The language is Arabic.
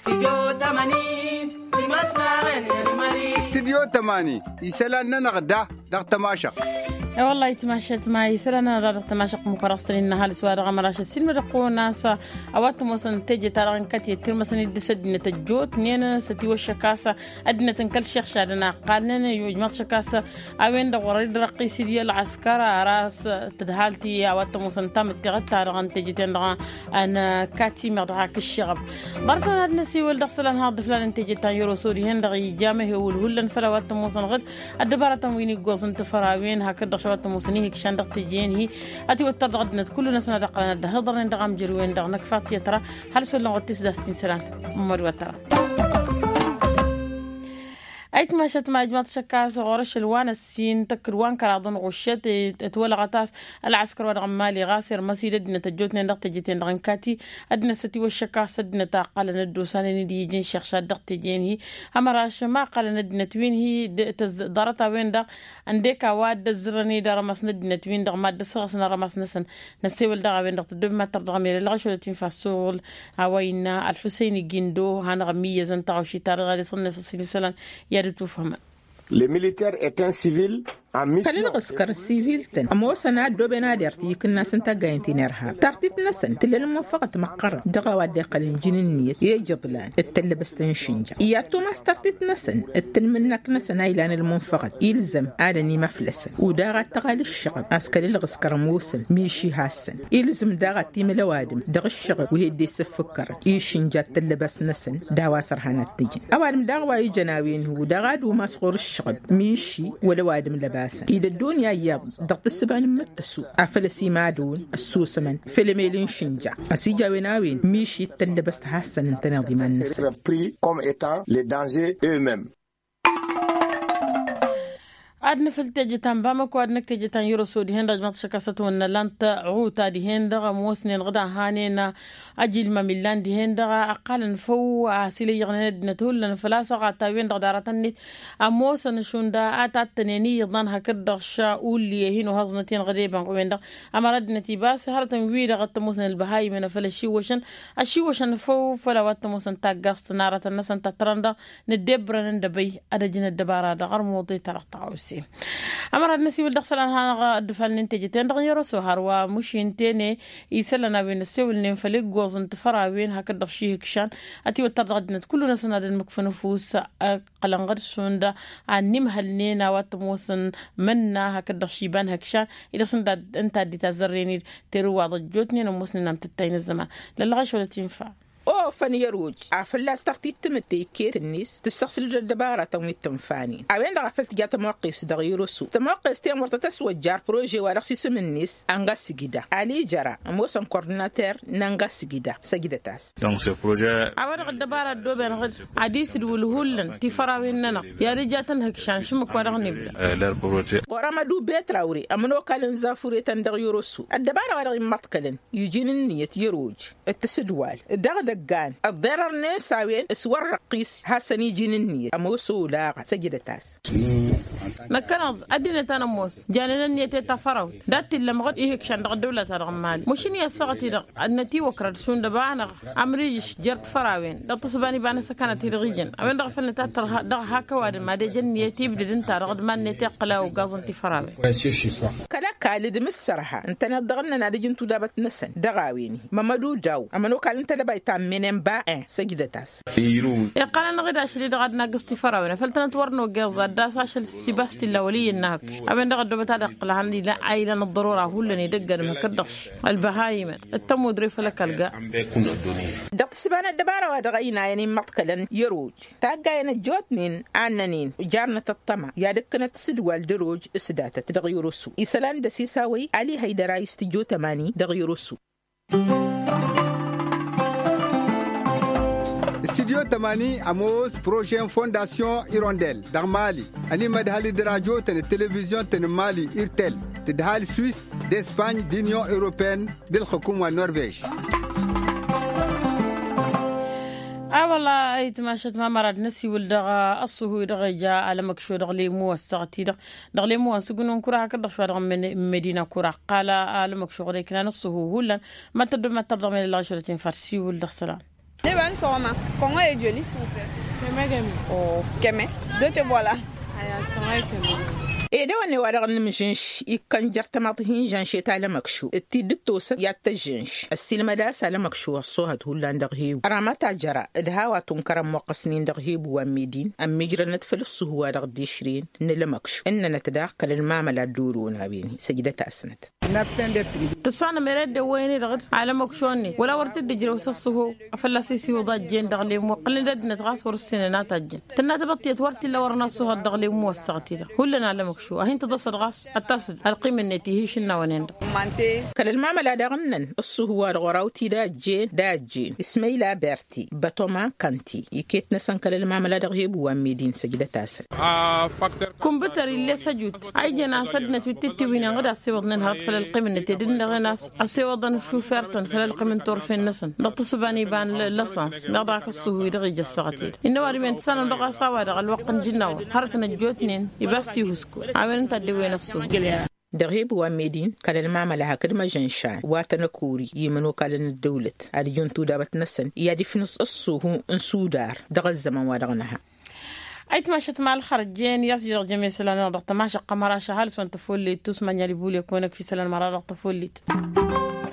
استديو 8 يسألنا نغدا دغ تماشق والله يتماشت معي سرنا رغت تماشق مقرصين نهال سوار غمراش السلم رقونا سا اواتم وسن تجي تران كتي ترمسن يدسد نتجوت نينا ستي وشكاسه ادنا تنكل شيخ شادنا قالنا يجمع شكاسه اوين دغوريد رقيس ديال العسكر راس تدهالتي اواتم وسن تم تغتا ران تجي تندغ انا كاتي مدعاك الشغب برضه النسي والدخسلان هاد فلان تجي تان يورو سوري هندغي جامه والهلن فلواتم وسن غد الدبارة ويني جوز انت فراوين هكذا شوات موسنيه هيك شندق تجين هي اتي وتردغدنا كلنا سنه دقنا دهضر ندغم جروين دغ نكفات يترى هل سلو غتيس داستين سلام مر وترى ايت ماشت ما جماعه شكاس غورش الوان السين تكروان كراضن غشت تولى غطاس العسكر ودغمالي غاسر مسيد ادنا تجوتنا ندق تجيتين دغنكاتي ادنا ستي والشكاس ادنا تاقل ندوسان ندي يجين شيخ شادق تجين هي همراش ما قال ندنا توين هي دارتا وين دغ عندك واد الزرني دار مس ندنا توين دغ ما دسغسنا رمس نسن نسيول دغ وين دغ دب ما تردغمي الغشولتين فاسول عوينا الحسين الجندو هنغميه زنتاوشي تارغ صنف السلسله Le militaire est un civil en mission. خلينا نذكر السيفيل تن أما وصلنا دوبنا ديرتي كنا سنتا جاينتي نرها ترتيبنا سن تلنا موافقة مقرة دغا ودق الجنينية يجضلان التلبستن شنجا يا توماس ترتيبنا سن التنمنك نسنا إلى المنفقة يلزم آلني مفلسا وداغا تغالي الشغب عسكري الغسكر موسم ميشي هاسن يلزم داغا تيم لوادم دغ الشغب وهدي سفكر يشنجا تلبس نسن داوا سرحانة تجن أوادم داغا يجناوين هو داغا دو مسخور الشغب ميشي ولوادم لبا إذا الدنيا ياب ضغط السبان متسو أفلسي مادون السوسمن فيلميلين شنجا أسيجا ويناوين ميشي تلبست حسن انتناضي ما الناس pris comme étant les dangers eux-mêmes. عدنا في التجتان بامك وعدنا تجتان يورسو دي هندا جمعت شكاسة وانا لانتا عوتا دي هندا موسنين غدا هانينا أجيل ماميلان دي هندا أقال نفو عسيلي يغنى ندنتول لن فلاسة غاتاوين دغدارتني أموسا نشون دا آتاتنيني يضان هكذا غشا أولي هينو هزنتين غريبا قوين دا أما ردنا تيباس هارتن ويدا غتا موسن البهاي من فلشيوشن الشيوشن فو فلوات موسن تاقاست نارة النسان تترندا ندبرا ندبي أدجن الدبارة دا غرموضي ترقطعوسي أمر النسي والدخسلان هانا دفال ننتجتين دغيرو سوهر ومشين تيني يسلنا بين السوال ننفلق وزن تفراوين هكا دغشيه كشان أتي وتردغدنت كلنا سناد المكفنفوس قلنغر سوندا عن نمهلنينا واتموسن منا هكا دغشيبان هكشان إذا سنداد انت دي تزريني تروا ضجوتني نموسن نام تتين الزمان للغش ولا تنفع أو فني يروج عفلا استرتي تمتي كيت الناس تستغسل الدبارة تومي التنفانين أوين دغفلت جات موقيس دغيروسو تموقيس تيم ورتتسوى جار بروجي ورقسي سم الناس أنغا سجدا علي جرا موسم كورديناتير نانغا سجدا سجدا تاس donc ce projet أورق الدبارة دوبين غد عديس الولهولن تفراويننا يا رجاتن هكشان شمك ورق نبدا leur projet ورمدو بيت راوري أمنو كالن زافوري تندغيروسو الدبارة ورق مطكلن يجين النية يروج التسدوال دغدغان الضرر نساوين اسور رقيس حسني جننيه اموسو لا سجد تاس مكان أدينا تنموس جاننا نيتي تفروا دات اللي مغد إيهك شان الدولة ترغمالي مشيني الصغتي دق النتي وكرر شون دبانا أمريج جرت فراوين دق تصباني بانا سكانتي رغيجن أوين دق فلنتا ترغ دق هاكا وادن ما دي جن نيتي بدن ترغد ما نيتي قلا وقازنتي فراوين كلا كالد مسرها انت ندغلنا نادي جنتو دابت نسن دغاويني مامدو جاو امنو كال انت دبايتا منن با سجد تاس قال نغد عشري دغد ناقصتي فراوين فلتنا تورنو قاز داس عشل سيباستي الأولية الناكش أبين دغد دوبتا دق لهني لا عيلان الضرورة هولني دقر ما كدخش البهايم التمو دريف لك القا دق سبان الدبارة ودغينا يعني مطكلا يروج تاقاين الجوتنين عننين جارنا الطمع يا دكنا تسدوال دروج اسداتا تدغيروسو إسلام دسيساوي علي هيدرا يستجو تماني دغيروسو استديو 8 أموس بروجين فونداسيون إيرونديل دغ مالي أني مدهالي دراجو تن التلفزيون تن مالي إيرتيل تدهالي سويس دي إسباني دي نيو إوروبين دي الحكومة النرويج والله أي تماشت ما مرد نسي والدغا الصهو دغا جاء على مكشو دغلي مو السغتي دغلي مو سجنون كرا كده شو دغ من مدينة كرا قال على مكشو غري كنا الصهو ولا ما ترد من الله شو تنفرسي والدغ سلام Deban soma. Kongo e joli s'il vous plaît. Oh, keme. Deux te voilà. Aya, sama keme. إيه واني ورق المجنش يكن جرتمط هين جنش تالا مكشو التيد التوسط يتجنش السينما دا سالا مكشو الصوهد هولان دغهيب رامتا جرا الهاوا تنكرم موقسنين دغهيب وميدين أم مجرنت فلسه هو دغ ديشرين نلا مكشو إننا نتداخل المعملة دورونا بيني سجدة أسنت تصانا مرد ويني دغد على مكشوني ولا ورتد دجرو سصه أفلاسيسي وضاجين دغلي وقلن ددنا تغاصور السنينات أجن تنا تبطيت ورتي اللي ورنا صهر دغلي وموسعتي ده كلنا على مكشو أهين تدصر غاص التصل القيمة النتي هي شنا ونين كل المعملة دغنن الصهوار غراوتي دا جين اسمايلا بيرتي باتوما كانتي يكيت نسان كل المعملة دغيب وميدين سجدة تاسل كمبيوتر اللي سجود أي جنا سدنا تتتي وين غدا سيوضن هاد فل القيمة النتي دين غناس أسيوضن شوفرتن فل القيمة طرف النسن نتصباني بان لسانس نضاك الصهوي دغي جسقتي إنه واري من سنة دغا سوا دغ الوقت جنوا هركنا جوتنين يبستي وسكو عمل تدوين الصهوي دغيب وميدين كان المعمل هكذا ما جنشان واتنا كوري يمنو كان الدولة أريون تودابت نسن يدي في نص الصوه انسودار دغ الزمن ودغنها أي تماشت مع الخرجين يسجل جميع سلانة ضغط ماشا قمراشا هالسون تفولي توس من يلي بولي يكونك في سلانة مرارة تفولي